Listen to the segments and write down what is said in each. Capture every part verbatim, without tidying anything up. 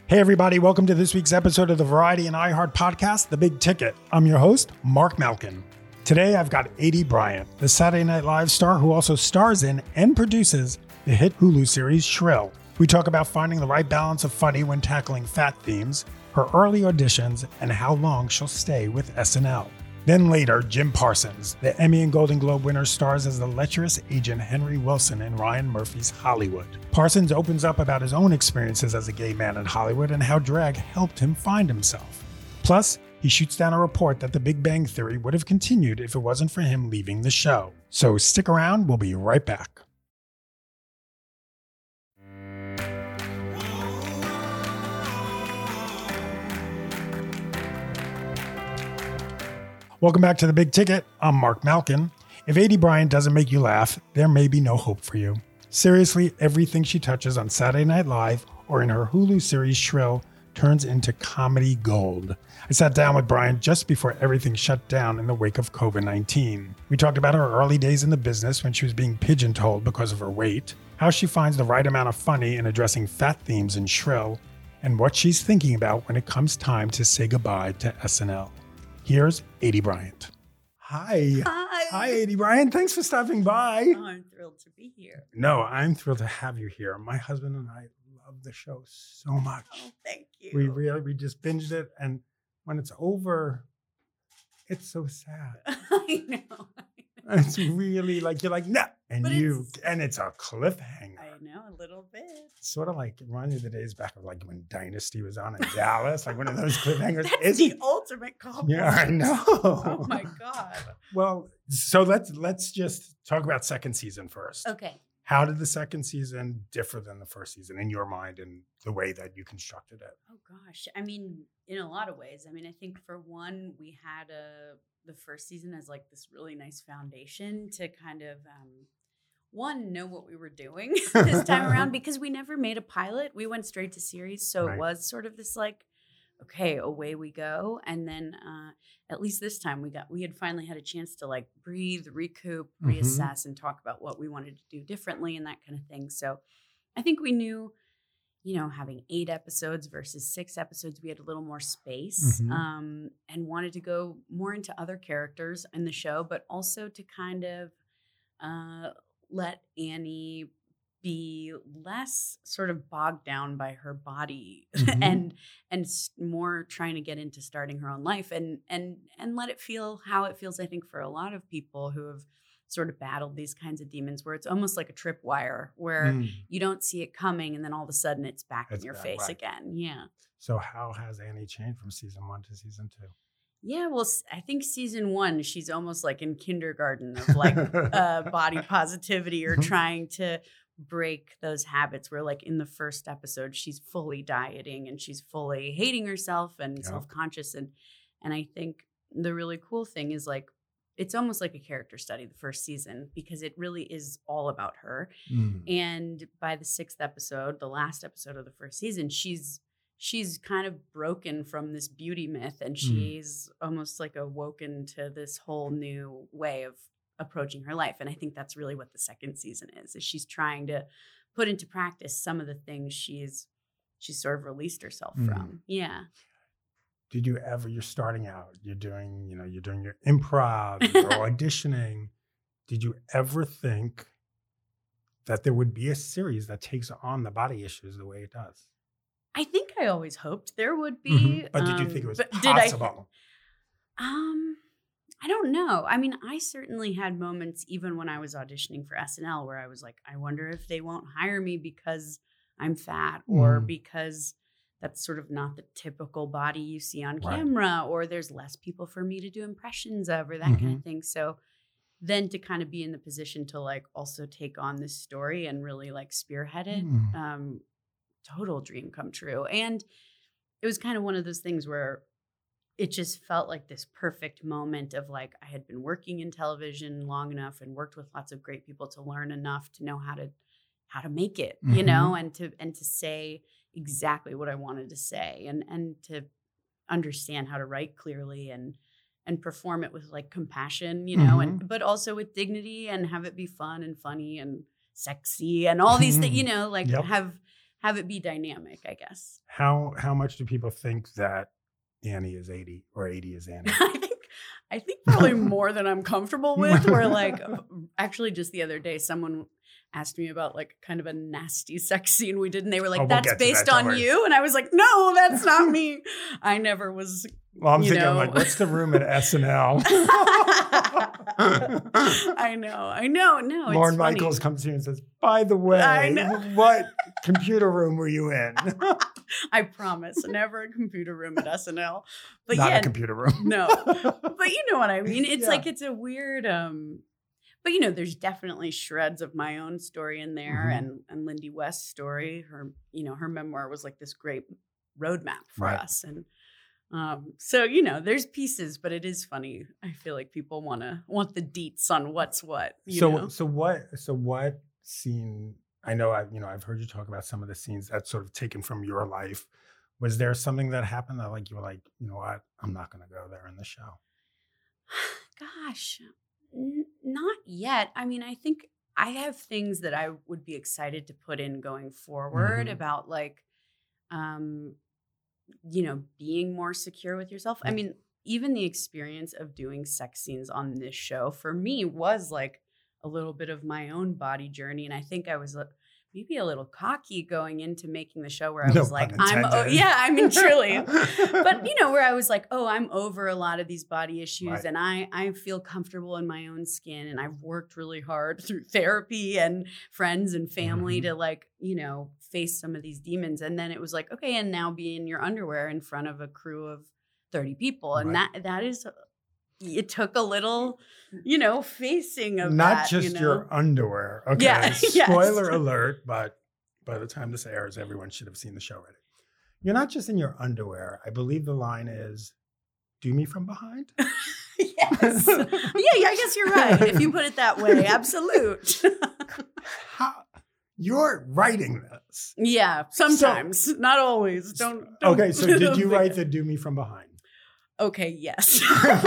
Hey everybody, welcome to this week's episode of the Variety and iHeart podcast, The Big Ticket. I'm your host, Mark Malkin. Today I've got Aidy Bryant, the Saturday Night Live star who also stars in and produces the hit Hulu series Shrill. We talk about finding the right balance of funny when tackling fat themes, her early auditions, and how long she'll stay with S N L. Then later, Jim Parsons, the Emmy and Golden Globe winner, stars as the lecherous agent Henry Wilson in Ryan Murphy's Hollywood. Parsons opens up about his own experiences as a gay man in Hollywood and how drag helped him find himself. Plus, he shoots down a report that The Big Bang Theory would have continued if it wasn't for him leaving the show. So stick around, we'll be right back. Welcome back to The Big Ticket. I'm Mark Malkin. If Aidy Bryant doesn't make you laugh, there may be no hope for you. Seriously, everything she touches on Saturday Night Live or in her Hulu series Shrill turns into comedy gold. I sat down with Bryant just before everything shut down in the wake of covid nineteen. We talked about her early days in the business when she was being pigeonholed because of her weight, how she finds the right amount of funny in addressing fat themes in Shrill, and what she's thinking about when it comes time to say goodbye to S N L. Here's Aidy Bryant. Hi. Hi. Hi, Aidy Bryant. Thanks for stopping by. Oh, I'm thrilled to be here. No, I'm thrilled to have you here. My husband and I love the show so much. Oh, thank you. We really, we just binged it. And when it's over, it's so sad. I know. It's really like, you're like, no. And But you, it's- and it's a cliffhanger. I know, a little bit. Sort of like, it reminds me of the days back of like when Dynasty was on in Dallas, like one of those cliffhangers. That's It's- the ultimate compliment. Yeah, I know. Oh my God. Well, so let's let's just talk about second season first. Okay. How did the second season differ than the first season in your mind and the way that you constructed it? Oh gosh. I mean, in a lot of ways. I mean, I think for one, we had a the first season as like this really nice foundation to kind of um one, know what we were doing this time around because we never made a pilot. We went straight to series. So Right. it was sort of this like, okay, away we go. And then uh, at least this time we got, we had finally had a chance to like breathe, recoup, Mhm. reassess, and talk about what we wanted to do differently and that kind of thing. So I think we knew, you know, having eight episodes versus six episodes, we had a little more space Mhm. um, and wanted to go more into other characters in the show, but also to kind of uh, let Annie be less sort of bogged down by her body Mhm. and and s- more trying to get into starting her own life and and and let it feel how it feels, I think, for a lot of people who have sort of battled these kinds of demons where it's almost like a tripwire where Mm. you don't see it coming and then all of a sudden it's back It's in your back, face right. again. Yeah. So how has Annie changed from season one to season two? Yeah, well, s- I think season one, she's almost like in kindergarten of like uh, body positivity or Mhm. trying to break those habits where like in the first episode, she's fully dieting and she's fully hating herself and Yeah. self-conscious. And, and I think the really cool thing is like, it's almost like a character study the first season because it really is all about her. Mm. And by the sixth episode, the last episode of the first season, she's she's kind of broken from this beauty myth and she's almost like awoken to this whole new way of approaching her life. And I think that's really what the second season is, is she's trying to put into practice some of the things she's she's sort of released herself Mm. from. Yeah. Did you ever, you're starting out, you're doing, you know, you're doing your improv, you're auditioning. Did you ever think that there would be a series that takes on the body issues the way it does? I think I always hoped there would be. Mhm. But did you think it um, was but did I- possible? Um, I don't know. I mean, I certainly had moments even when I was auditioning for S N L where I was like, I wonder if they won't hire me because I'm fat or Mm. because that's sort of not the typical body you see on Right. camera or there's less people for me to do impressions of or that kind Mhm. of thing. So then to kind of be in the position to like also take on this story and really like spearhead it, Mm. um, total dream come true. And it was kind of one of those things where it just felt like this perfect moment of like I had been working in television long enough and worked with lots of great people to learn enough to know how to how to make it, you know, and to and to say exactly what I wanted to say and and to understand how to write clearly and and perform it with like compassion, you know, and but also with dignity and have it be fun and funny and sexy and all these things, you know, like Yep. have have it be dynamic, I guess. How how much do people think that Annie is eighty or eighty is Annie? I think I think probably more than I'm comfortable with. Where like, actually, just the other day, someone asked me about like kind of a nasty sex scene we did, and they were like, oh, we'll "That's based that, on you," and I was like, "No, that's not me. I never was." Well, I'm you thinking, know. like, what's the room at S N L? I know, I know, no. Lorne it's Michaels funny. comes here and says, "By the way, I know. what computer room were you in?" I promise, never a computer room at S N L. But Not yeah, a computer room. no. But you know what I mean. It's Yeah. like it's a weird. um But you know, there's definitely shreds of my own story in there, Mhm. and and Lindy West's story. Her, you know, her memoir was like this great roadmap for Right. us, and um, so you know, there's pieces, but it is funny. I feel like people want to want the deets on what's what. You so know? so what so what scene? I know I've you know I've heard you talk about some of the scenes that's sort of taken from your life. Was there something that happened that like you were like, you know what, I'm not going to go there in the show? Gosh, n- not yet. I mean, I think I have things that I would be excited to put in going forward Mhm. about like, um, you know, being more secure with yourself. I Mm. mean, even the experience of doing sex scenes on this show for me was like a little bit of my own body journey. And I think I was uh, maybe a little cocky going into making the show where I No was like, pun I'm, oh, intended. yeah, I mean, truly. But, you know, where I was like, oh, I'm over a lot of these body issues Right. and I, I feel comfortable in my own skin. And I've worked really hard through therapy and friends and family Mhm. to like, you know, face some of these demons. And then it was like, okay, and now be in your underwear in front of a crew of thirty people. And Right. that that is, it took a little, you know, facing of Not that, just you know? your underwear. Okay. Yeah, yes. Spoiler alert, but by the time this airs, everyone should have seen the show already. You're not just in your underwear. I believe the line is, "Do me from behind." Yes. Yeah, yeah, I guess you're right. If you put it that way, absolute. How, you're writing this. Yeah, sometimes, not always. Don't, don't. Okay, so did you don't write think the it. "Do me from behind"? Okay, yes.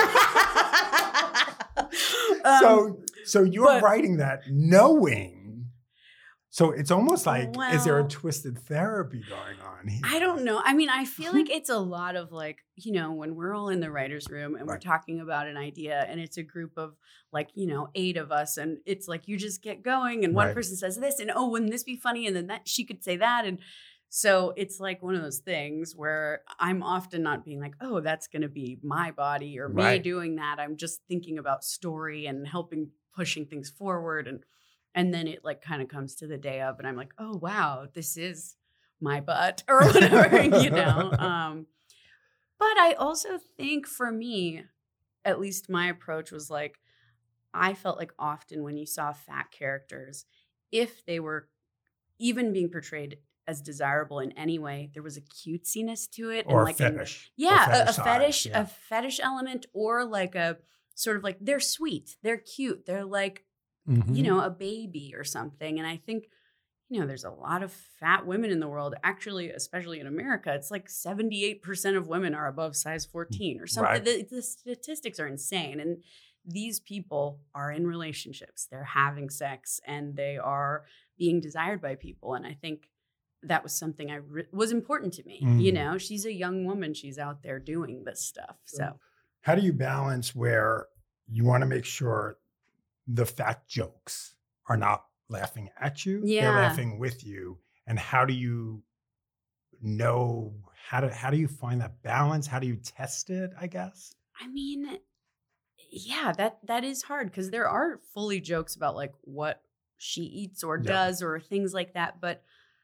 so Um, so you're but- writing that knowing. So it's almost like, is there a Well- twisted therapy going on here? I don't know. I mean, I feel like it's a lot of like, you know, when we're all in the writer's room and we're Right. talking about an idea and it's a group of like, you know, eight of us and it's like you just get going and one Right. person says this and oh, wouldn't this be funny? And then that she could say that. And so it's like one of those things where I'm often not being like, oh, that's going to be my body or me Right. doing that. I'm just thinking about story and helping pushing things forward. And and then it like kind of comes to the day of and I'm like, oh, wow, this is my butt or whatever, you know? Um, but I also think for me, at least my approach was like, I felt like often when you saw fat characters, if they were even being portrayed as desirable in any way, there was a cutesiness to it. Or and like an- fetish. yeah, Or a, a fetishize, fetish, yeah. a fetish element, or like a sort of like they're sweet, they're cute, they're like, Mhm. you know, a baby or something. And I think, you know, there's a lot of fat women in the world. Actually, especially in America, it's like seventy-eight percent of women are above size fourteen or something. Right. The, the statistics are insane. And these people are in relationships, they're having sex, and they are being desired by people. And I think that was something I re- was important to me. You Mm. know, she's a young woman. She's out there doing this stuff. So How do you balance where you want to make sure the fat jokes are not laughing at you, they're Yeah. laughing with you? And how do you know, how do, how do you find that balance? How do you test it, I guess? I mean, yeah, that that is hard because there are fully jokes about like what she eats or Yeah. does or things like that. But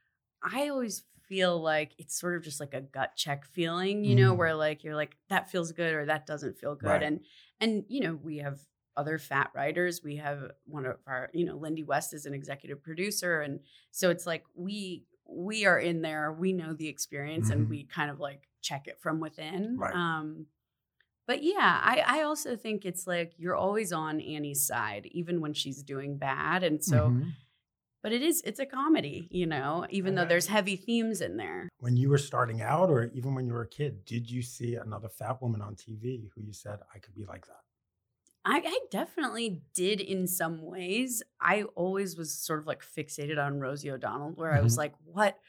I always feel like it's sort of just like a gut check feeling, you know, Mm. where like you're like that feels good or that doesn't feel good. Right. And and you know, we have other fat writers. We have one of our, you know, Lindy West is an executive producer. And so it's like we we are in there, we know the experience Mhm. and we kind of like check it from within. Right. Um but yeah, I, I also think it's like you're always on Annie's side, even when she's doing bad. And so, Mhm. but it is, it's a comedy, you know, even though Okay. there's heavy themes in there. When you were starting out, or even when you were a kid, did you see another fat woman on T V who you said, I could be like that? I, I definitely did in some ways. I always was sort of like fixated on Rosie O'Donnell, where I was Mhm. like, what?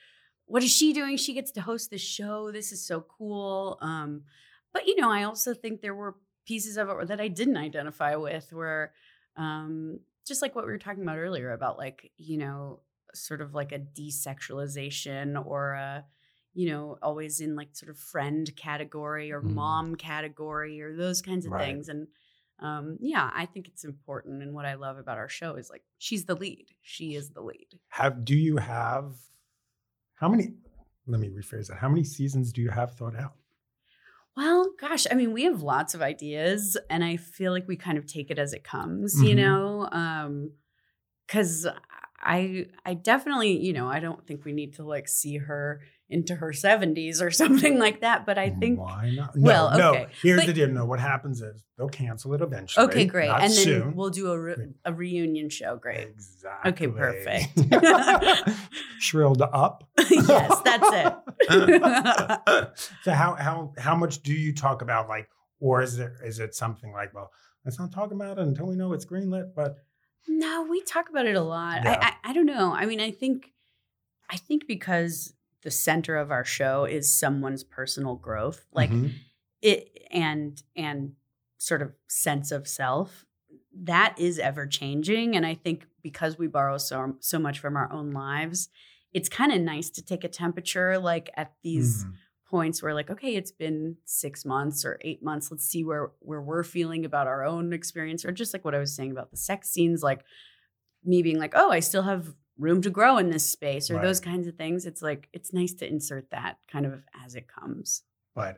what is she doing? She gets to host this show. This is so cool. Um, but, you know, I also think there were pieces of it that I didn't identify with where um, just like what we were talking about earlier about like, you know, sort of like a desexualization or a, you know, always in like sort of friend category or mm. mom category or those kinds of right. things. And um, yeah, I think it's important. And what I love about our show is like, she's the lead. She is the lead. Have, do you have, how many, let me rephrase that. How many seasons do you have thought out? Well, gosh, I mean, we have lots of ideas and I feel like we kind of take it as it comes, mm-hmm. you know, um, cause I, I definitely, you know, I don't think we need to like see her into her seventies or something like that. But I think why not? No, well, no. Okay. Here's but, the deal. No, what happens is they'll cancel it eventually. Okay, great. And then soon. We'll do a, re- a reunion show. Great. Exactly. Okay, perfect. Shrilled up. Yes, that's it. So how how how much do you talk about like, or is it is it something like, well, let's not talk about it until we know it's greenlit, but no, we talk about it a lot. Yeah. I, I I don't know. I mean, I think I think because the center of our show is someone's personal growth, like mm-hmm. it and and sort of sense of self that is ever changing. And I think because we borrow so so much from our own lives, it's kind of nice to take a temperature like at these mm-hmm. points where like, okay, it's been six months or eight months. Let's see where where we're feeling about our own experience, or just like what I was saying about the sex scenes, like me being like, oh, I still have room to grow in this space or right. those kinds of things. It's like, it's nice to insert that kind of as it comes. But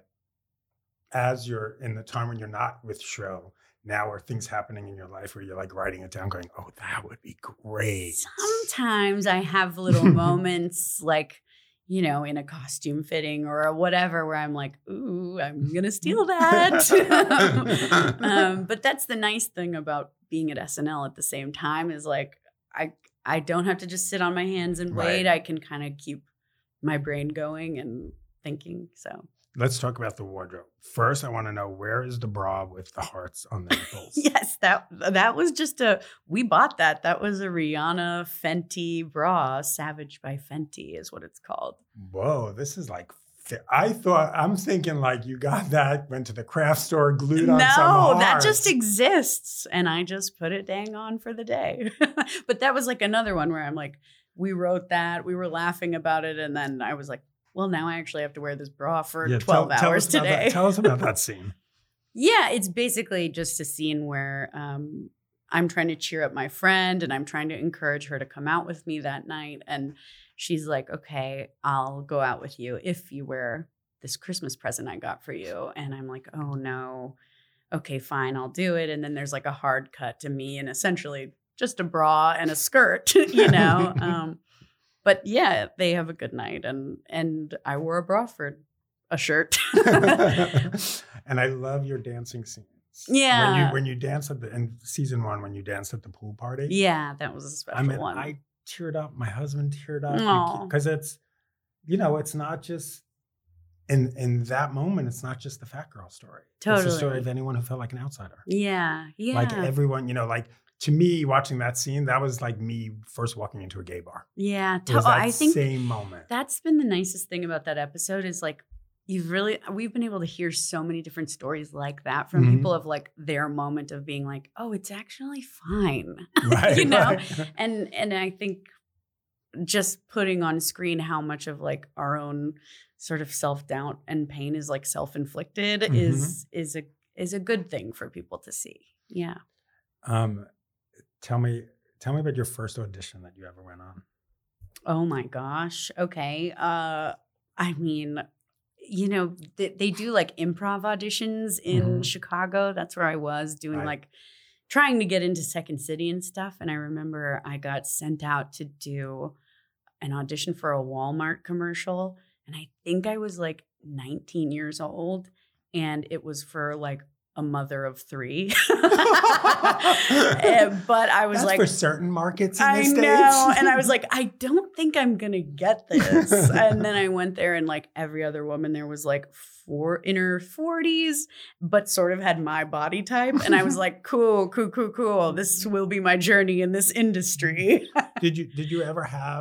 as you're in the time when you're not with show, now are things happening in your life where you're like writing it down going, oh, that would be great. Sometimes I have little moments like, you know, in a costume fitting or whatever where I'm like, ooh, I'm going to steal that. um, but that's the nice thing about being at S N L at the same time is like, I, I don't have to just sit on my hands and wait. Right. I can kind of keep my brain going and thinking. So let's talk about the wardrobe. First, I want to know, where is the bra with the hearts on the nipples? Yes, that that was just a, we bought that. That was a Rihanna Fenty bra. Savage by Fenty is what it's called. Whoa, this is like, I thought, I'm thinking like you got that, went to the craft store, glued on no, some hearts. No, that just exists. And I just put it dang on for the day. But that was like another one where I'm like, we wrote that, we were laughing about it. And then I was like, well, now I actually have to wear this bra for yeah, twelve tell, hours tell today. That, tell us about that scene. Yeah, it's basically just a scene where um, I'm trying to cheer up my friend and I'm trying to encourage her to come out with me that night. And she's like, okay, I'll go out with you if you wear this Christmas present I got for you. And I'm like, oh no, okay, fine, I'll do it. And then there's like a hard cut to me and essentially just a bra and a skirt, you know? um, but yeah, they have a good night. And, and I wore a bra for a shirt. And I love your dancing scenes. Yeah. When you, when you dance at the, in season one, when you danced at the pool party. Yeah, that was a special I mean, one. I teared up. My husband teared up because it's, you know, it's not just in in that moment. It's not just the fat girl story. Totally, it's the story of anyone who felt like an outsider. Yeah, yeah. Like everyone, you know, like to me, watching that scene, that was like me first walking into a gay bar. Yeah, to- that I think same moment. That's been the nicest thing about that episode is like you've really we've been able to hear so many different stories like that from mm-hmm. people of like their moment of being like, oh, it's actually fine, right, you know, right. and and I think. Just putting on screen how much of like our own sort of self-doubt and pain is like self-inflicted mm-hmm. is is a is a good thing for people to see. Yeah. Um, tell me tell me about your first audition that you ever went on. Oh my gosh. Okay. Uh, I mean, you know, they, they do like improv auditions in mm-hmm. Chicago. That's where I was doing right. like trying to get into Second City and stuff. And I remember I got sent out to do an audition for a Walmart commercial. And I think I was like nineteen years old. And it was for like a mother of three. and, but I was That's like. for certain markets in I the States. know. And I was like, I don't think I'm going to get this. And then I went there and like every other woman there was like four in her forties, but sort of had my body type. And I was like, cool, cool, cool, cool. This will be my journey in this industry. Did you, did you ever have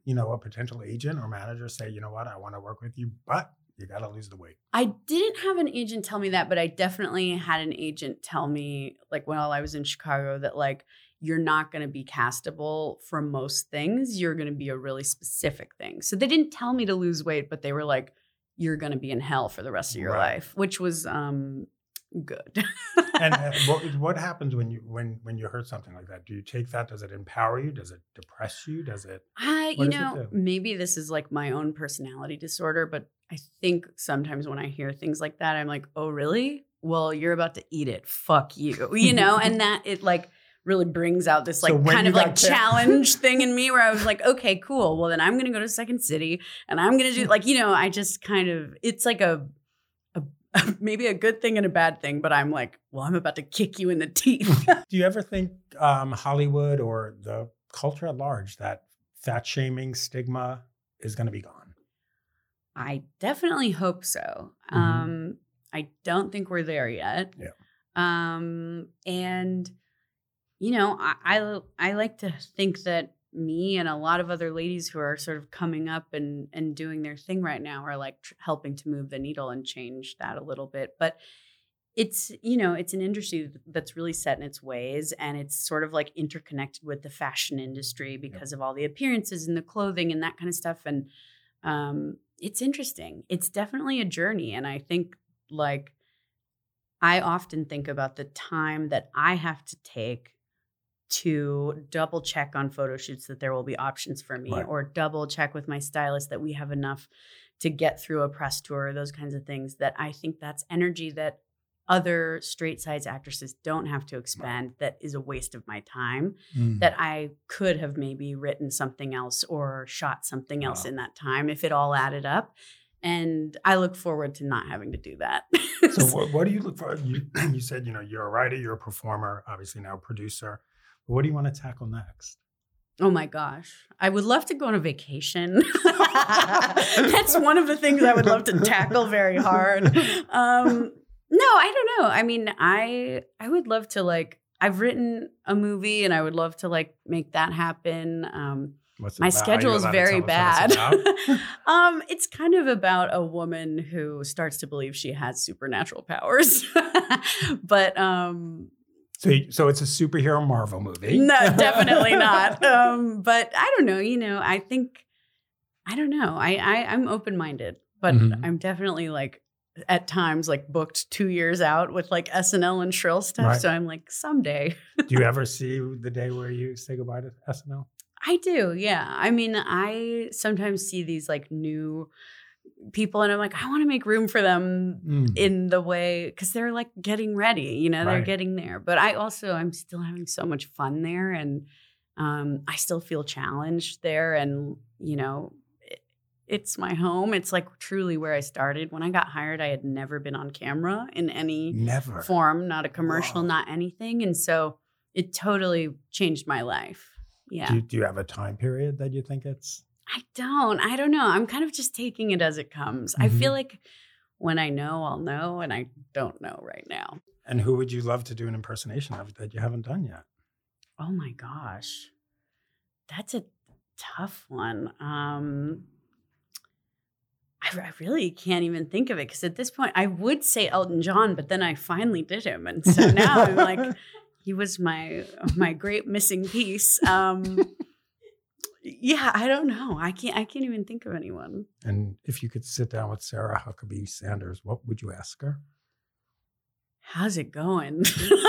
you know, a potential agent or manager say, you know what, I want to work with you, but you got to lose the weight? I didn't have an agent tell me that, but I definitely had an agent tell me, like, while I was in Chicago, that like, you're not going to be castable for most things. You're going to be a really specific thing. So they didn't tell me to lose weight, but they were like, you're going to be in hell for the rest of your Right. life, which was um, good. And uh, what, what happens when you when when you heard something like that? Do you take that? Does it empower you? Does it depress you? Does it? I, What you does it know, do? maybe this is like my own personality disorder, but I think sometimes when I hear things like that, I'm like, oh, really? Well, you're about to eat it. Fuck you. You know, and that it like really brings out this like So when kind you of like got there- challenge thing in me where I was like, okay, cool. Well, then I'm going to go to Second City and I'm going to do like, you know, I just kind of, it's like a, a, maybe a good thing and a bad thing, but I'm like, well, I'm about to kick you in the teeth. Do you ever think um, Hollywood or the culture at large that fat shaming stigma is going to be gone? I definitely hope so. Mhm. Um, I don't think we're there yet. Yeah. Um, and you know, I, I I like to think that me and a lot of other ladies who are sort of coming up and and doing their thing right now are like tr- helping to move the needle and change that a little bit. But it's, you know, it's an industry that's really set in its ways, and it's sort of like interconnected with the fashion industry because of all the appearances and the clothing and that kind of stuff. And um, it's interesting. It's definitely a journey. And I think like I often think about the time that I have to take to double check on photo shoots that there will be options for me, Right. or double check with my stylist that we have enough to get through a press tour, those kinds of things, that I think that's energy that other straight sides actresses don't have to expend. That is a waste of my time, Mm. that I could have maybe written something else or shot something else Wow. in that time if it all added up. And I look forward to not having to do that. So what, what do you look for? You, you said, you know, you're a writer, you're a performer, obviously now a producer. What do you want to tackle next? Oh my gosh. I would love to go on a vacation. That's one of the things I would love to tackle very hard. Um, no, I don't know. I mean, I I would love to like, I've written a movie and I would love to like make that happen. Um, What's it my about? Are you schedule is allowed to very tell us what bad. it's about? um, it's kind of about a woman who starts to believe she has supernatural powers. But um So, you- so it's a superhero Marvel movie. no, definitely not. Um, but I don't know. You know, I think I don't know. I, I I'm open minded, but Mhm. I'm definitely like at times like booked two years out with like S N L and Shrill stuff. Right. So I'm like someday. Do you ever see the day where you say goodbye to S N L? I do. Yeah. I mean, I sometimes see these like new people and I'm like, I want to make room for them Mm. in the way, because they're like getting ready, you know, they're Right. getting there. But I also, I'm still having so much fun there, and um, I still feel challenged there. And, you know, it, it's my home. It's like truly where I started. When I got hired, I had never been on camera in any Never. form, not a commercial, Whoa. not anything. And so it totally changed my life. Yeah. Do, you, do you have a time period that you think it's? I don't. I don't know. I'm kind of just taking it as it comes. I Mhm. feel like when I know, I'll know, and I don't know right now. And who would you love to do an impersonation of that you haven't done yet? Oh my gosh. That's a tough one. Um, I, I really can't even think of it, because at this point I would say Elton John, but then I finally did him. And so now I'm like, he was my my great missing piece. Um, yeah, I don't know. I can't I can't even think of anyone. And if you could sit down with Sarah Huckabee Sanders, what would you ask her? How's it going?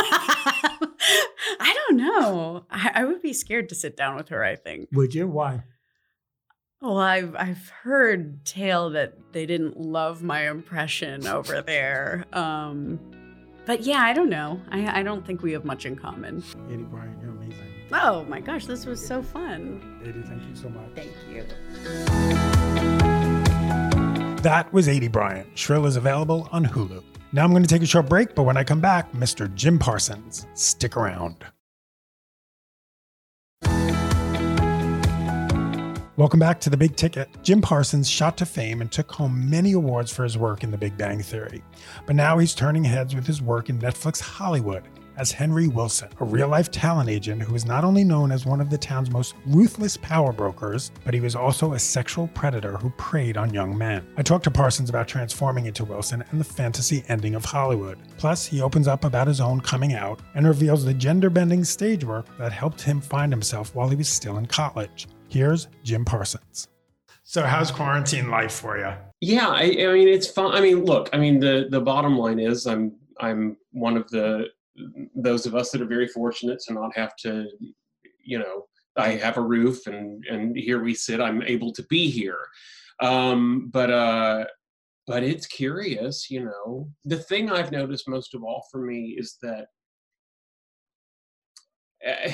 I don't know. I, I would be scared to sit down with her, I think. Would you? Why? Well, I've I've heard tale that they didn't love my impression over there. Um, but yeah, I don't know. I, I don't think we have much in common. Adie Bryant, you're amazing. Oh my gosh, this was so fun. Adie, thank you so much. Thank you. That was Adie Bryant. Shrill is available on Hulu. Now I'm going to take a short break, but when I come back, Mister Jim Parsons. Stick around. Welcome back to The Big Ticket. Jim Parsons shot to fame and took home many awards for his work in The Big Bang Theory. But now he's turning heads with his work in Netflix Hollywood. as Henry Wilson, a real-life talent agent who is not only known as one of the town's most ruthless power brokers, but he was also a sexual predator who preyed on young men. I talked to Parsons about transforming into Wilson and the fantasy ending of Hollywood. Plus, he opens up about his own coming out and reveals the gender-bending stage work that helped him find himself while he was still in college. Here's Jim Parsons. So how's quarantine life for you? Yeah, I, I mean, it's fun. I mean, look, I mean, the, the bottom line is I'm I'm one of the those of us that are very fortunate to not have to, you know, I have a roof and, and here we sit, I'm able to be here. Um, but, uh, but it's curious, you know, the thing I've noticed most of all for me is that uh,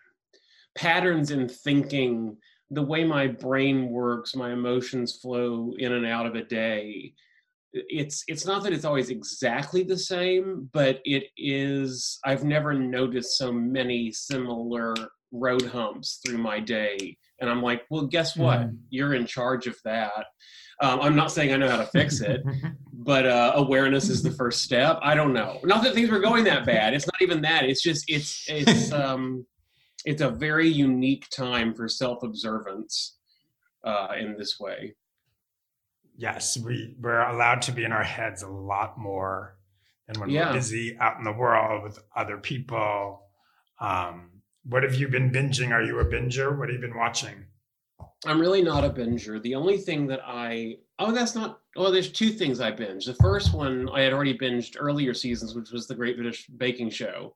patterns in thinking, the way my brain works, my emotions flow in and out of a day, it's it's not that it's always exactly the same, but it is, I've never noticed so many similar road humps through my day. And I'm like, well, guess what? Mm. You're in charge of that. Um, I'm not saying I know how to fix it, but uh, awareness is the first step. I don't know. Not that things were going that bad. It's not even that. It's just, it's, it's, um, it's a very unique time for self-observance uh, in this way. Yes, we, we're allowed to be in our heads a lot more than when yeah. we're busy out in the world with other people. Um, what have you been binging? Are you a binger? What have you been watching? I'm really not a binger. The only thing that I, oh, that's not, well, there's two things I binged. The first one I had already binged earlier seasons, which was the Great British Baking Show.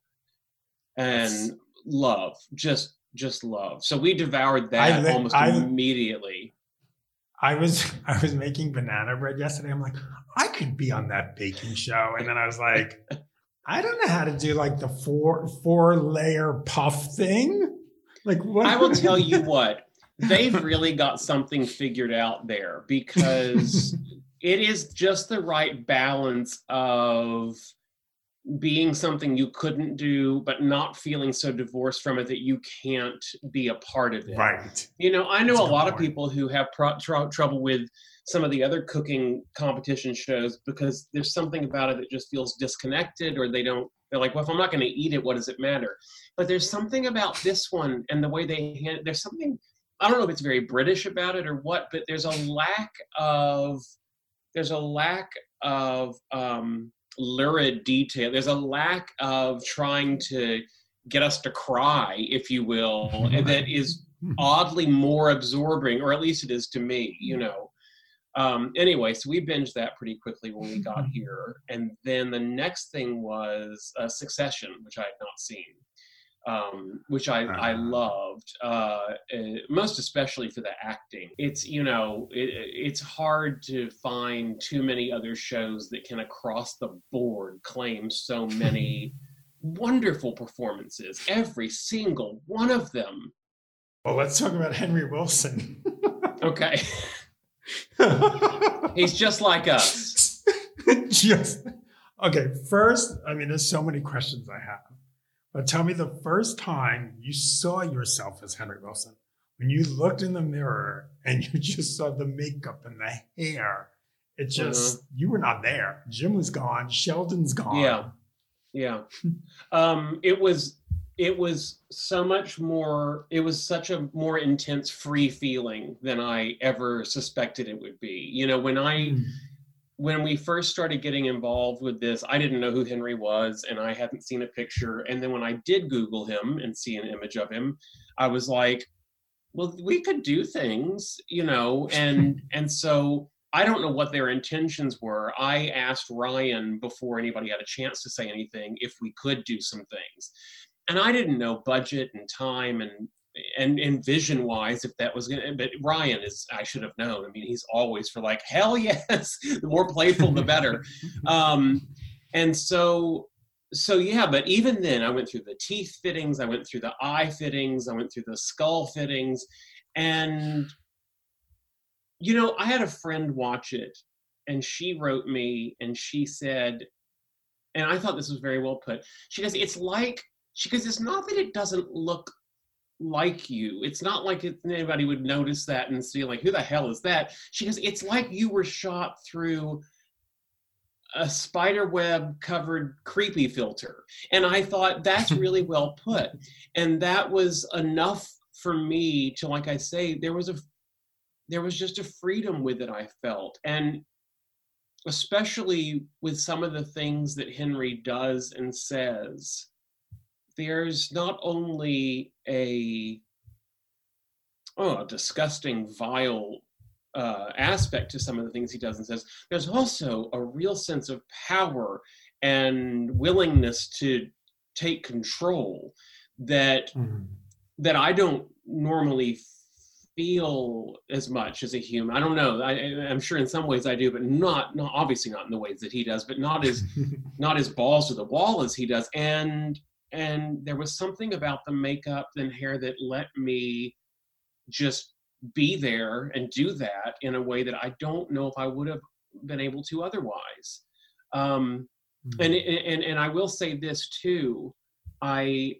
And yes. love, just, just love. So we devoured that li- almost I, immediately. I was I was making banana bread yesterday. I'm like, I could be on that baking show. And then I was like, I don't know how to do like the four four layer puff thing. Like what? I will tell you what, they've really got something figured out there, because it is just the right balance of being something you couldn't do, but not feeling so divorced from it that you can't be a part of it. Right. You know, I know That's a lot point. of people who have pro- tr- trouble with some of the other cooking competition shows because there's something about it that just feels disconnected, or they don't, they're like, well, if I'm not going to eat it, what does it matter? But there's something about this one and the way they hand, there's something, I don't know if it's very British about it or what, but there's a lack of, there's a lack of, um, lurid detail. There's a lack of trying to get us to cry, if you will, and that is oddly more absorbing, or at least it is to me, you know. Um, anyway, so we binged that pretty quickly when we got here. And then the next thing was uh, Succession, which I had not seen, um, which I, uh-huh. I loved, uh, most especially for the acting. It's, you know, it, it's hard to find too many other shows that can across the board claim so many wonderful performances, every single one of them. Well, let's talk about Henry Wilson. Okay. He's just like us. just okay. First, I mean, there's so many questions I have. But tell me the first time you saw yourself as Henry Wilson, when you looked in the mirror and you just saw the makeup and the hair, it just, mm-hmm. you were not there. Jim was gone. Sheldon's gone. Yeah. Yeah. um, it was, it was so much more, it was such a more intense, free feeling than I ever suspected it would be. You know, when I, mm. when we first started getting involved with this, I didn't know who Henry was, and I hadn't seen a picture. And then when I did Google him and see an image of him, I was like, well, we could do things, you know, and and so I don't know what their intentions were. I asked Ryan before anybody had a chance to say anything if we could do some things. And I didn't know budget and time and and and vision wise if that was gonna, but Ryan is, I should have known. I mean, he's always for like, hell yes, the more playful the better. um and so so yeah, but even then I went through the teeth fittings, I went through the eye fittings, I went through the skull fittings, and you know, I had a friend watch it, and she wrote me and she said, and I thought this was very well put, she goes, it's like, she goes, it's not that it doesn't look like you. It's not like it, anybody would notice that and see like, who the hell is that? She goes, it's like you were shot through a spider web covered creepy filter. And I thought that's really well put. And that was enough for me to, like I say, there was a, there was just a freedom with it I felt. And especially with some of the things that Henry does and says, there's not only a, oh, a disgusting, vile uh, aspect to some of the things he does and says, there's also a real sense of power and willingness to take control that mm-hmm. that I don't normally feel as much as a human. I don't know. I, I'm sure in some ways I do, but not, not obviously not in the ways that he does, but not as not as balls to the wall as he does. And and there was something about the makeup and hair that let me just be there and do that in a way that I don't know if I would have been able to otherwise. Um, mm-hmm. and, and and I will say this too. I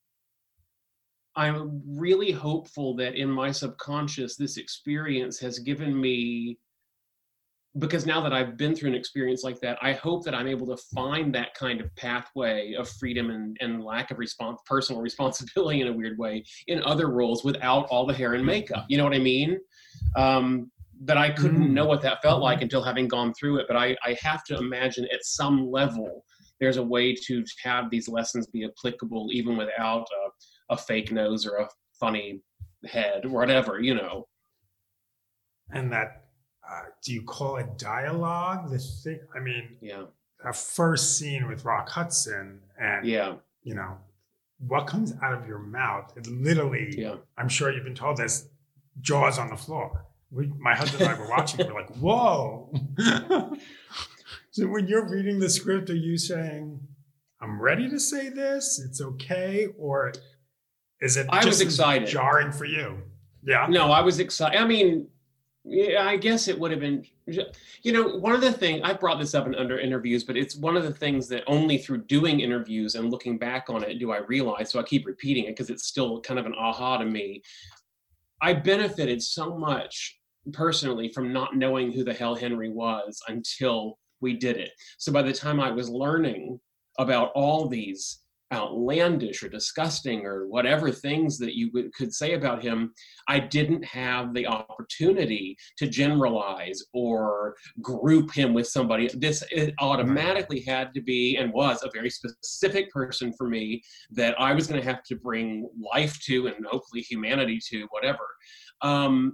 I'm really hopeful that in my subconscious, this experience has given me, because now that I've been through an experience like that, I hope that I'm able to find that kind of pathway of freedom and, and lack of response, personal responsibility in a weird way in other roles without all the hair and makeup. You know what I mean? Um, but I couldn't mm. know what that felt like until having gone through it. But I, I have to imagine at some level, there's a way to have these lessons be applicable even without a, a fake nose or a funny head or whatever, you know. And that, Uh, do you call it dialogue? The thing, I mean, yeah. That first scene with Rock Hudson, and yeah, you know, what comes out of your mouth? It literally, yeah. I'm sure you've been told this. Jaws on the floor. We, my husband and I were watching. We're like, whoa. So when you're reading the script, are you saying, "I'm ready to say this. It's okay," or is it? I just was excited. Jarring for you? Yeah. No, I was excited. I mean. Yeah, I guess it would have been, you know, one of the things, I brought this up in under interviews, but it's one of the things that only through doing interviews and looking back on it do I realize, so I keep repeating it because it's still kind of an aha to me. I benefited so much personally from not knowing who the hell Henry was until we did it. So by the time I was learning about all these outlandish or disgusting or whatever things that you would, could say about him, I didn't have the opportunity to generalize or group him with somebody. This it automatically had to be and was a very specific person for me that I was going to have to bring life to and hopefully humanity to, whatever. Um,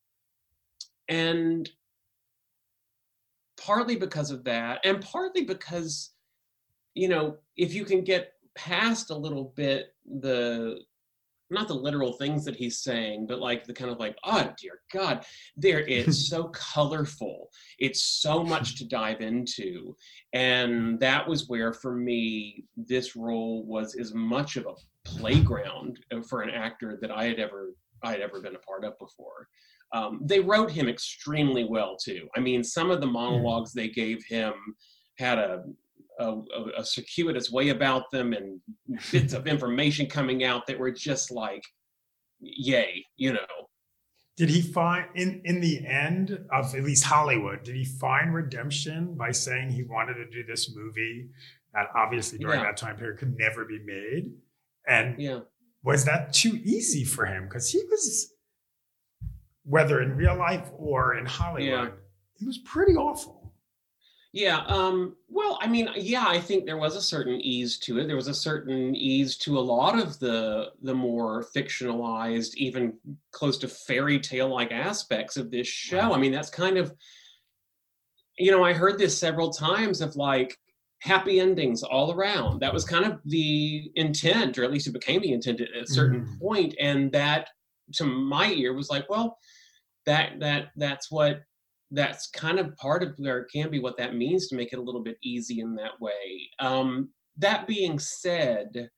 and partly because of that, and partly because, you know, if you can get past a little bit the, not the literal things that he's saying, but like the kind of like, oh dear God, there it's so colorful. It's so much to dive into. And that was where for me, this role was as much of a playground for an actor that I had ever, I had ever been a part of before. Um, they wrote him extremely well too. I mean, some of the monologues they gave him had a, A, a circuitous way about them and bits of information coming out that were just like, yay, you know. Did he find, in, in the end of at least Hollywood, did he find redemption by saying he wanted to do this movie that obviously during yeah. that time period could never be made? And yeah. was that too easy for him? Because he was, whether in real life or in Hollywood, yeah. he was pretty awful. Yeah, um, well, I mean, yeah, I think there was a certain ease to it. There was a certain ease to a lot of the the more fictionalized, even close to fairy tale-like aspects of this show. I mean, that's kind of, you know, I heard this several times of like happy endings all around. That was kind of the intent, or at least it became the intent at a certain mm. point. And that, to my ear, was like, well, that that that's what. That's kind of part of where it can be what that means to make it a little bit easy in that way. Um, that being said,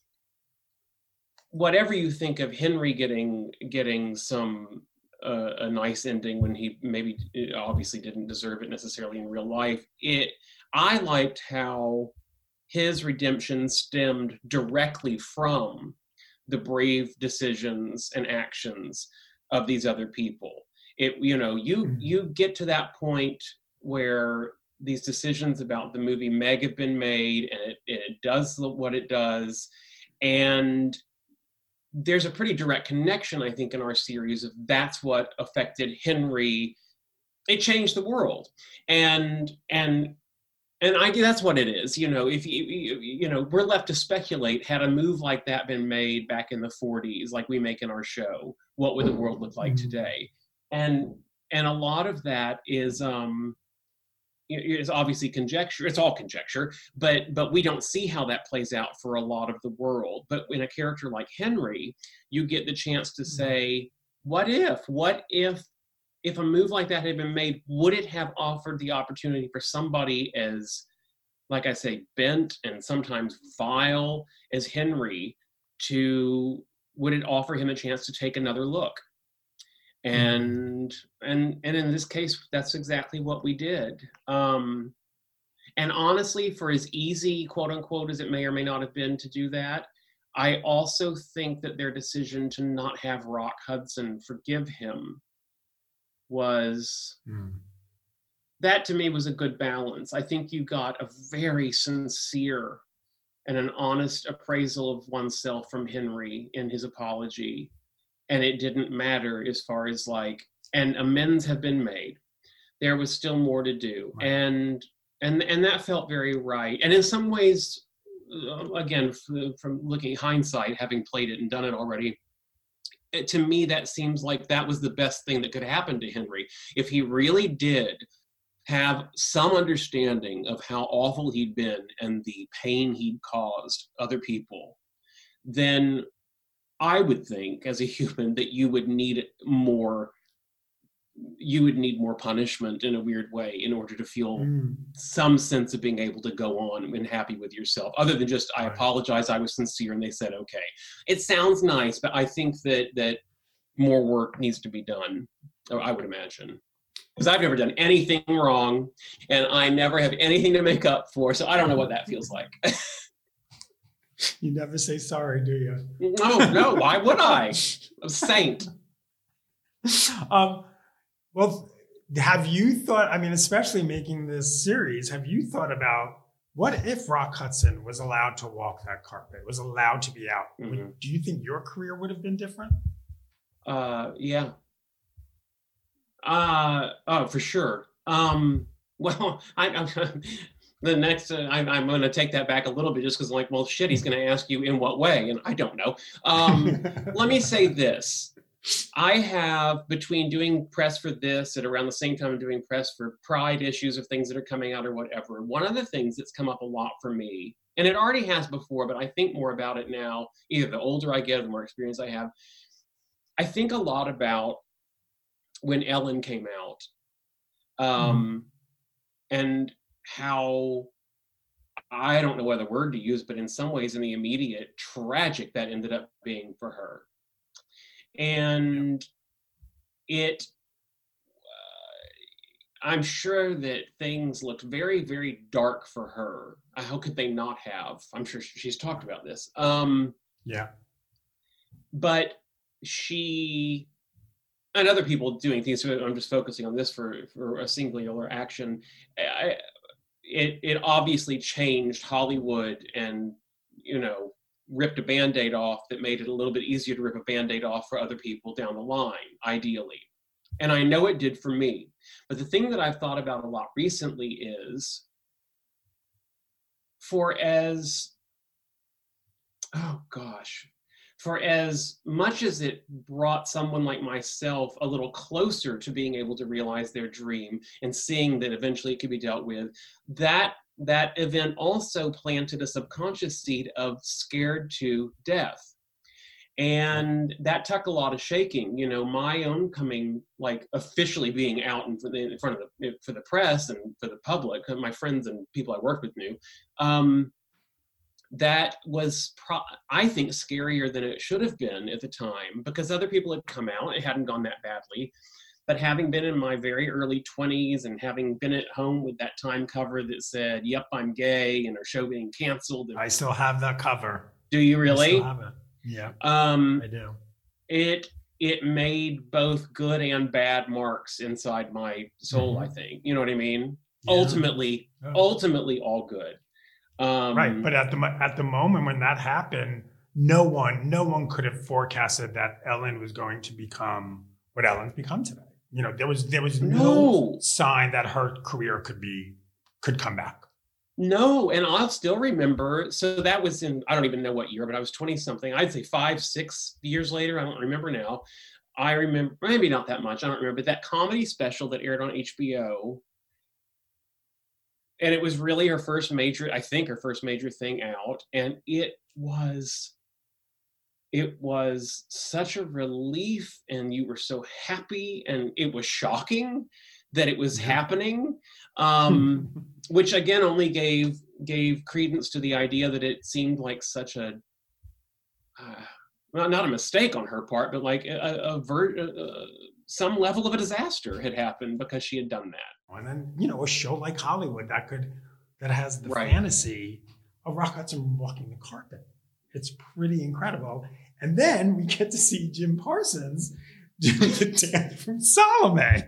whatever you think of Henry getting getting some uh, a nice ending when he maybe obviously didn't deserve it necessarily in real life, it I liked how his redemption stemmed directly from the brave decisions and actions of these other people. It, you know, you you get to that point where these decisions about the movie Meg have been made, and it, it does what it does. And there's a pretty direct connection, I think, in our series of that's what affected Henry. It changed the world. And, and, and I that's what it is. You know, if you, you, you know, we're left to speculate, had a move like that been made back in the forties, like we make in our show, what would the world look like today? And, and a lot of that is, um, is obviously conjecture. It's all conjecture, but but we don't see how that plays out for a lot of the world. But in a character like Henry, you get the chance to say, what if? What if if a move like that had been made, would it have offered the opportunity for somebody as, like I say, bent and sometimes vile as Henry to, would it offer him a chance to take another look? And and and in this case, that's exactly what we did. Um, and honestly, for as easy, quote unquote, as it may or may not have been to do that, I also think that their decision to not have Rock Hudson forgive him was, mm. that to me was a good balance. I think you got a very sincere and an honest appraisal of oneself from Henry in his apology. And it didn't matter as far as like, and amends have been made. There was still more to do. Right. And, and, and that felt very right. And in some ways, again, from looking at hindsight, having played it and done it already, it, to me, that seems like that was the best thing that could happen to Henry. If he really did have some understanding of how awful he'd been and the pain he'd caused other people, then I would think as a human that you would need more, you would need more punishment in a weird way in order to feel mm. some sense of being able to go on and happy with yourself, other than just, I right. apologize, I was sincere, and they said, okay. It sounds nice, but I think that that more work needs to be done, I would imagine. Because I've never done anything wrong, and I never have anything to make up for, so I don't know what that feels like. You never say sorry, do you? No, no. Why would I? I'm a saint. Um, well, have you thought, I mean, especially making this series, have you thought about what if Rock Hudson was allowed to walk that carpet, was allowed to be out? Mm-hmm. Would, do you think your career would have been different? Uh, yeah. Uh, oh, for sure. Um, well, I, I The next, uh, I, I'm going to take that back a little bit just because, like, well, shit, he's going to ask you in what way, and I don't know. Um, let me say this. I have, between doing press for this and around the same time I'm doing press for Pride issues of things that are coming out or whatever, one of the things that's come up a lot for me, and it already has before, but I think more about it now, either the older I get, the more experience I have, I think a lot about when Ellen came out. Um, mm. And how, I don't know what other word to use, but in some ways in the immediate, tragic that ended up being for her. And it, uh, I'm sure that things looked very, very dark for her. How could they not have? I'm sure she's talked about this. Um, yeah. But she, and other people doing things, so I'm just focusing on this for, for a singular action. I, It it obviously changed Hollywood and, you know, ripped a Band-Aid off that made it a little bit easier to rip a Band-Aid off for other people down the line, ideally. And I know it did for me. But the thing that I've thought about a lot recently is, for as, oh gosh, for as much as it brought someone like myself a little closer to being able to realize their dream and seeing that eventually it could be dealt with, that that event also planted a subconscious seed of scared to death. And that took a lot of shaking. You know, my own coming, like officially being out in, in front of the, for the press and for the public, my friends and people I worked with knew, um, that was, pro- I think, scarier than it should have been at the time, because other people had come out, it hadn't gone that badly. But having been in my very early twenties and having been at home with that Time cover that said, yep, I'm gay, and our show being canceled. And, I still have that cover. Do you really? I still have it. Yeah, um, I do. It it made both good and bad marks inside my soul, mm-hmm. I think. You know what I mean? yeah. ultimately, oh. ultimately all good. Um, right, but at the at the moment when that happened, no one, no one could have forecasted that Ellen was going to become what Ellen's become today. You know, there was there was no, no sign that her career could be could come back. No, and I'll still remember. So that was in, I don't even know what year, but I was twenty something. I'd say five, six years later. I don't remember now. I remember, maybe not that much. I don't remember, but that comedy special that aired on H B O. And it was really her first major, I think her first major thing out. And it was, it was such a relief, and you were so happy, and it was shocking that it was happening, um, which again only gave gave credence to the idea that it seemed like such a, uh, well, not a mistake on her part, but like a, a, ver- uh, some level of a disaster had happened because she had done that. And then, you know, a show like Hollywood that could that has the right. fantasy of Rock Hudson walking the carpet. It's pretty incredible. And then we get to see Jim Parsons do the dance from Salome.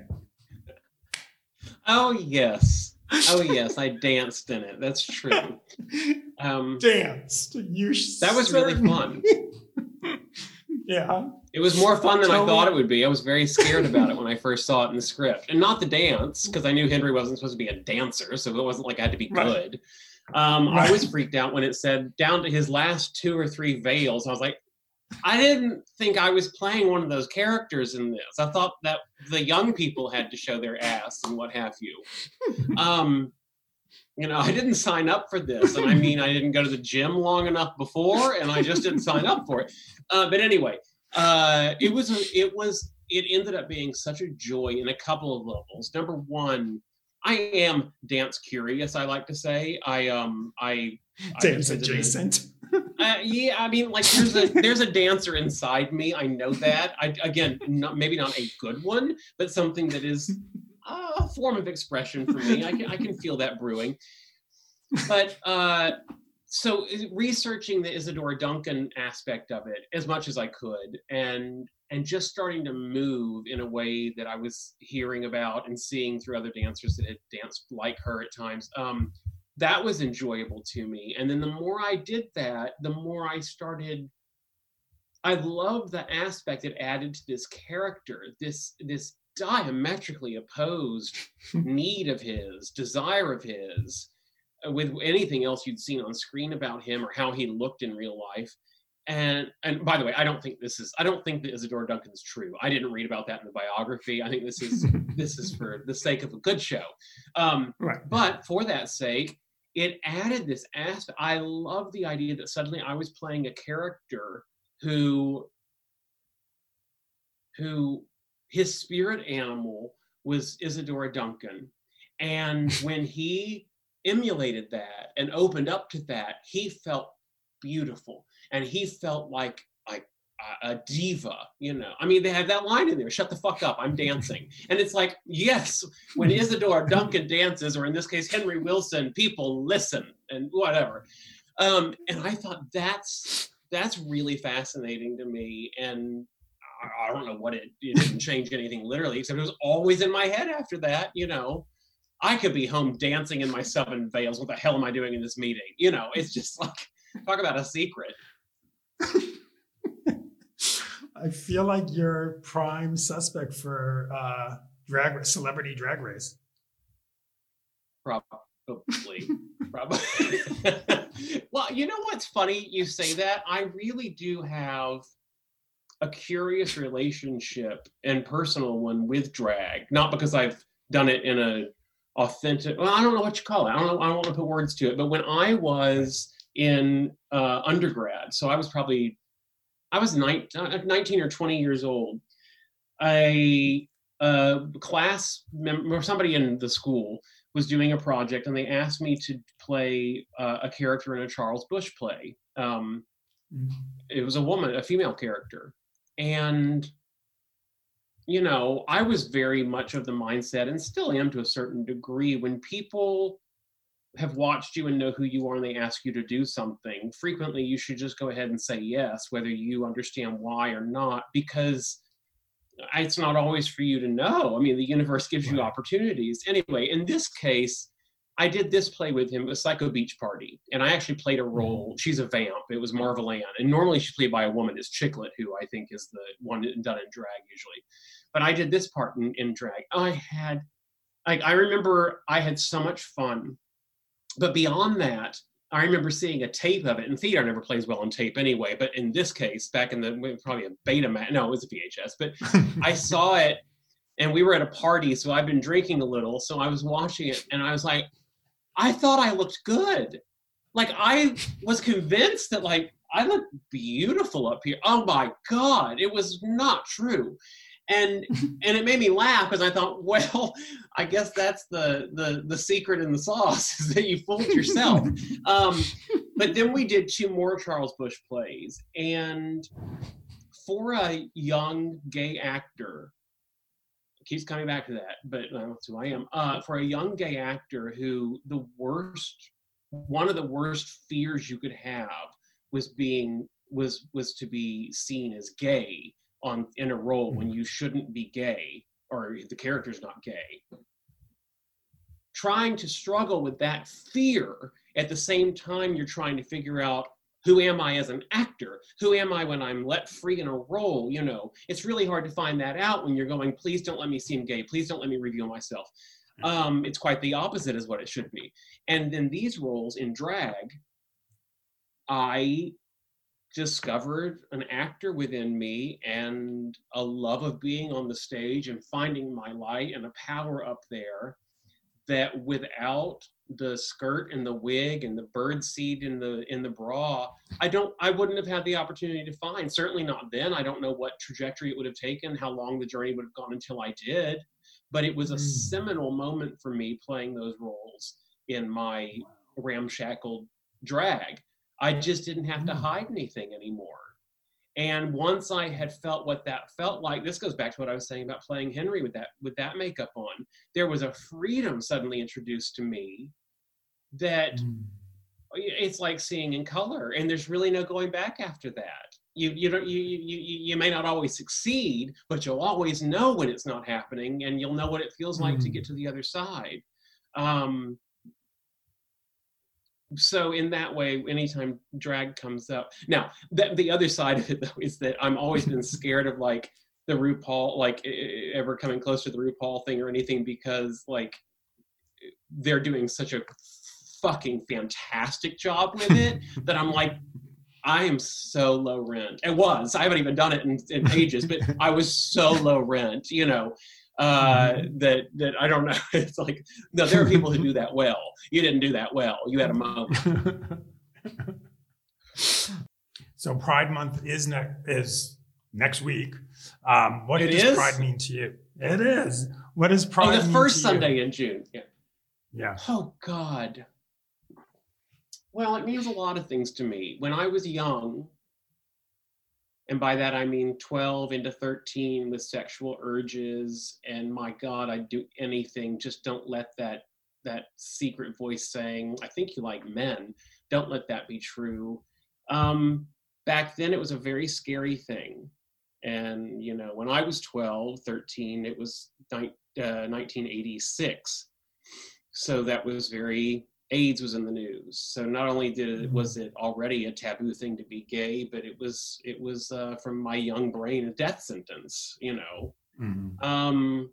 Oh, yes. Oh, yes. I danced in it. That's true. Um, danced. You that was really fun. Yeah. It was more fun than totally. I thought it would be. I was very scared about it when I first saw it in the script. And not the dance, because I knew Henry wasn't supposed to be a dancer, so it wasn't like I had to be right. good. Um, right. I was freaked out when it said down to his last two or three veils. I was like, I didn't think I was playing one of those characters in this. I thought that the young people had to show their ass and what have you. Um, you know, I didn't sign up for this. And I mean, I didn't go to the gym long enough before, and I just didn't sign up for it. Uh, but anyway, uh, it was, a, it was, it ended up being such a joy in a couple of levels. Number one, I am dance curious, I like to say. I, um, I, dance adjacent. Uh, yeah, I mean, like there's a there's a dancer inside me. I know that. I again, not, maybe not a good one, but something that is a form of expression for me. I can I can feel that brewing. But uh, so researching the Isadora Duncan aspect of it as much as I could, and and just starting to move in a way that I was hearing about and seeing through other dancers that had danced like her at times. Um, That was enjoyable to me. And then the more I did that, the more I started, I loved the aspect it added to this character, this, this diametrically opposed need of his, desire of his, uh, with anything else you'd seen on screen about him or how he looked in real life. And and by the way, I don't think this is, I don't think that Isadora Duncan is true. I didn't read about that in the biography. I think this is, this is for the sake of a good show. Um, right. But for that sake, it added this aspect. I love the idea that suddenly I was playing a character who, who his spirit animal was Isadora Duncan. And when he emulated that and opened up to that, he felt beautiful. And he felt like, like a diva, you know. I mean, they had that line in there, shut the fuck up, I'm dancing. And it's like, yes, when Isadora Duncan dances, or in this case, Henry Wilson, people listen and whatever. Um, and I thought that's that's really fascinating to me. And I, I don't know what it, it didn't change anything literally, except it was always in my head after that, you know. I could be home dancing in my seven veils. What the hell am I doing in this meeting? You know, it's just like, talk about a secret. I feel like you're prime suspect for uh, drag celebrity drag race. Probably, probably. Well, you know what's funny? You say that. I really do have a curious relationship and personal one with drag. Not because I've done it in a authentic. Well, I don't know what you call it. I don't know. I don't want to put words to it. But when I was in uh, undergrad, so I was probably. I was nineteen or twenty years old. A, a class member, or somebody in the school was doing a project, and they asked me to play uh, a character in a Charles Busch play. Um, mm-hmm. It was a woman, a female character. And, you know, I was very much of the mindset, and still am to a certain degree, when people have watched you and know who you are and they ask you to do something, frequently you should just go ahead and say yes, whether you understand why or not, because it's not always for you to know. I mean, the universe gives you opportunities. Anyway, in this case, I did this play with him. It was Psycho Beach Party. And I actually played a role. She's a vamp. It was Marvel Ann. And normally she's played by a woman. It's Chicklet, who I think is the one done in drag usually. But I did this part in, in drag. I had, like, I remember I had so much fun. But beyond that, I remember seeing a tape of it. And theater never plays well on tape anyway. But in this case, back in the, probably a beta, no, it was a V H S. But I saw it and we were at a party. So I've been drinking a little. So I was watching it and I was like, I thought I looked good. Like, I was convinced that, like, I look beautiful up here. Oh my God, it was not true. And and it made me laugh because I thought, well, I guess that's the the the secret in the sauce, is that you fooled yourself. um, but then we did two more Charles Busch plays. And for a young gay actor, it keeps coming back to that, but uh, that's who I am. Uh, for a young gay actor who the worst, one of the worst fears you could have was being, was was to be seen as gay on in a role when you shouldn't be gay, or the character's not gay. Trying to struggle with that fear at the same time you're trying to figure out, who am I as an actor? Who am I when I'm let free in a role? You know, it's really hard to find that out when you're going, please don't let me seem gay. Please don't let me reveal myself. Um, it's quite the opposite is what it should be. And then these roles in drag, I discovered an actor within me and a love of being on the stage and finding my light and a power up there that without the skirt and the wig and the bird seed in the in the bra, I don't I wouldn't have had the opportunity to find. Certainly not then. I don't know what trajectory it would have taken, how long the journey would have gone until I did. But it was a seminal moment for me playing those roles in my ramshackled drag. I just didn't have to hide anything anymore. And once I had felt what that felt like, this goes back to what I was saying about playing Henry with that with that makeup on, there was a freedom suddenly introduced to me that mm. it's like seeing in color, and there's really no going back after that. You you don't you you you may not always succeed, but you'll always know when it's not happening, and you'll know what it feels like mm. to get to the other side. Um, So in that way, anytime drag comes up, now the, the other side of it though is that I'm always been scared of like the RuPaul, like ever coming close to the RuPaul thing or anything, because like they're doing such a fucking fantastic job with it that I'm like, I am so low rent. It was, I haven't even done it in, in ages, but I was so low rent, you know. Uh, that that I don't know. It's like, no, there are people who do that well. You didn't do that well. You had a moment. So Pride Month is next is next week. Um, what it does is? Pride mean to you? It is. What does Pride oh, mean the to first you? Sunday in June. Yeah. Yeah. Oh God. Well, it means a lot of things to me. When I was young, and by that I mean twelve into thirteen with sexual urges, and my God, I'd do anything. Just don't let that that secret voice saying, I think you like men, don't let that be true. Um, back then it was a very scary thing. And, you know, when I was twelve, thirteen, it was ni- uh, nineteen eighty-six. So that was very, AIDS was in the news. So not only did it, was it already a taboo thing to be gay, but it was, it was uh, from my young brain, a death sentence, you know? Mm-hmm. Um,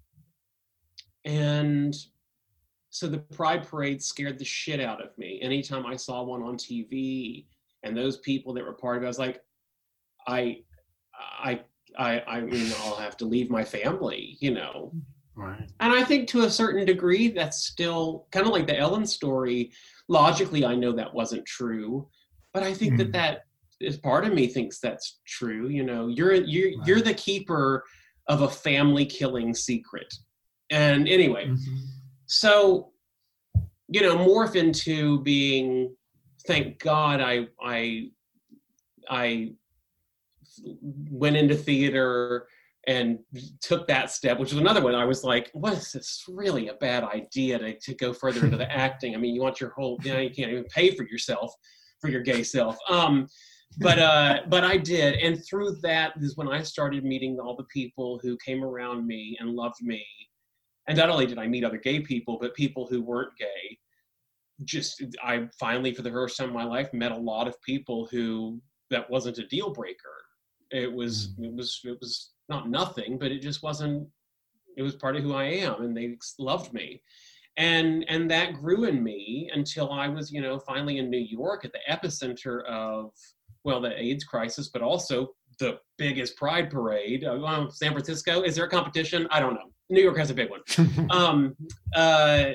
and so the Pride Parade scared the shit out of me. Anytime I saw one on T V and those people that were part of it, I was like, I, I, I, I mean, I'll have to leave my family, you know? Right. And I think to a certain degree, that's still kind of like the Ellen story. Logically, I know that wasn't true, but I think mm. that that is part of me thinks that's true. You know, you're you're right. you're the keeper of a family killing secret. And anyway, mm-hmm. so you know, morph into being. Thank God, I I I went into theater and took that step, which was another one. I was like, what is this really a bad idea to, to go further into the acting? I mean, you want your whole, you know, you can't even pay for yourself, for your gay self. Um, but uh, but I did. And through that is when I started meeting all the people who came around me and loved me. and not only did I meet other gay people, but people who weren't gay. Just, I finally, for the first time in my life, met a lot of people who, that wasn't a deal breaker. It was, mm. it was, it was not nothing, but it just wasn't, it was part of who I am, and they loved me. And, and that grew in me until I was, you know, finally in New York at the epicenter of, well, the AIDS crisis, but also the biggest pride parade. Uh, San Francisco, is there a competition? I don't know. New York has a big one. um, uh,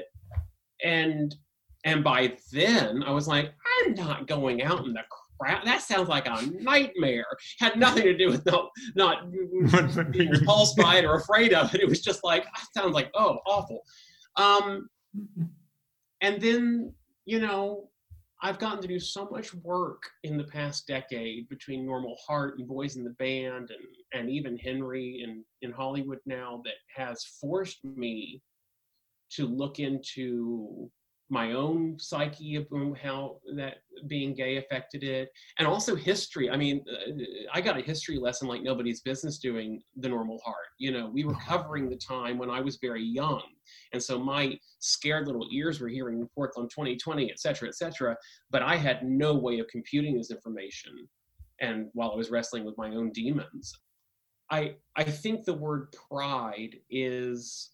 and, And by then, I was like, I'm not going out in the crowd. That sounds like a nightmare. Had nothing to do with no, not being repulsed by it or afraid of it. It was just like, that sounds like, oh, awful. Um, and then, you know, I've gotten to do so much work in the past decade between Normal Heart and Boys in the Band and, and even Henry in, in Hollywood now that has forced me to look into my own psyche of how that being gay affected it, and also history. I mean, I got a history lesson like nobody's business doing the Normal Heart. You know, we were covering the time when I was very young, and so my scared little ears were hearing reports on twenty twenty, et cetera, et cetera, but I had no way of computing this information, and while I was wrestling with my own demons. I, I think the word pride is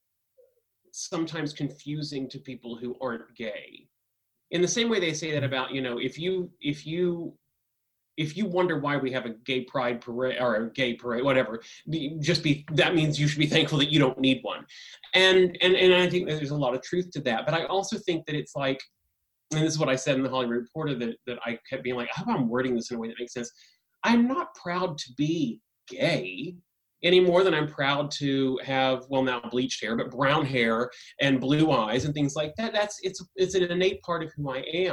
sometimes confusing to people who aren't gay. In the same way they say that about, you know, if you if you if you wonder why we have a gay pride parade or a gay parade, whatever, just be that means you should be thankful that you don't need one. And and and I think there's a lot of truth to that. But I also think that it's like, and this is what I said in the Hollywood Reporter, that that I kept being like, I hope I'm wording this in a way that makes sense. I'm not proud to be gay any more than I'm proud to have, well, now bleached hair, but brown hair and blue eyes and things like that. That's, it's, it's an innate part of who I am.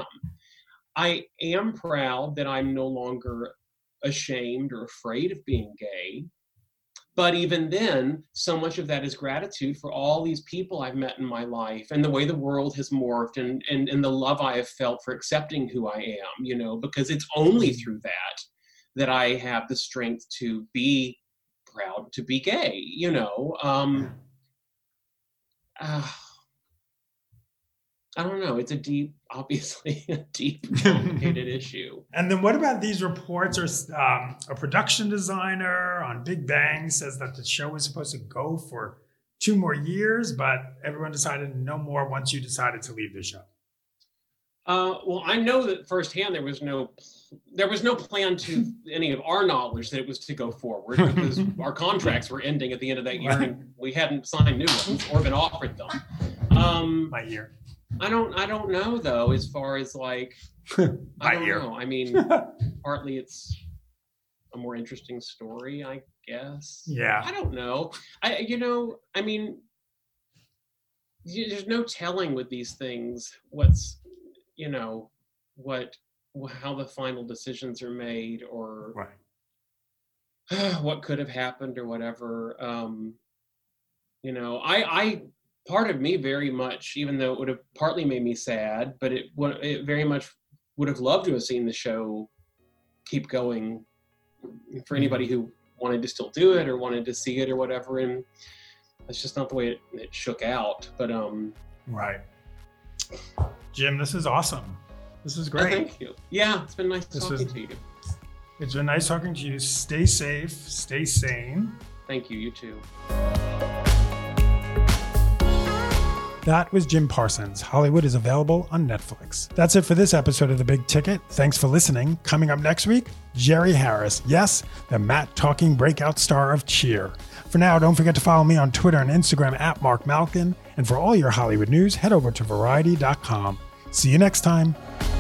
I am proud that I'm no longer ashamed or afraid of being gay. But even then, so much of that is gratitude for all these people I've met in my life and the way the world has morphed and, and, and the love I have felt for accepting who I am, you know, because it's only through that that I have the strength to be proud to be gay, you know. Um, uh, I don't know. It's a deep, obviously a deep, complicated issue. And then what about these reports? Or um, a production designer on Big Bang says that the show was supposed to go for two more years, but everyone decided no more once you decided to leave the show. Uh, well, I know that firsthand there was no there was no plan to any of our knowledge that it was to go forward because our contracts were ending at the end of that year and we hadn't signed new ones or been offered them. Um, My year. I don't I don't know though, as far as like I don't year. know. I mean, partly it's a more interesting story, I guess. Yeah. I don't know. I you know, I mean, there's no telling with these things what's you know, what, how the final decisions are made or right. what could have happened or whatever. Um, you know, I, I, part of me very much, even though it would have partly made me sad, but it would, it very much would have loved to have seen the show keep going for anybody who wanted to still do it or wanted to see it or whatever. And that's just not the way it, it shook out. But, um, right. Jim, this is awesome. This is great. Oh, thank you. Yeah, it's been nice this talking was, to you. It's been nice talking to you. Stay safe. Stay sane. Thank you. You too. That was Jim Parsons. Hollywood is available on Netflix. That's it for this episode of The Big Ticket. Thanks for listening. Coming up next week, Jerry Harris. Yes, the Matt talking breakout star of Cheer. For now, don't forget to follow me on Twitter and Instagram at Mark Malkin. And for all your Hollywood news, head over to variety dot com. See you next time.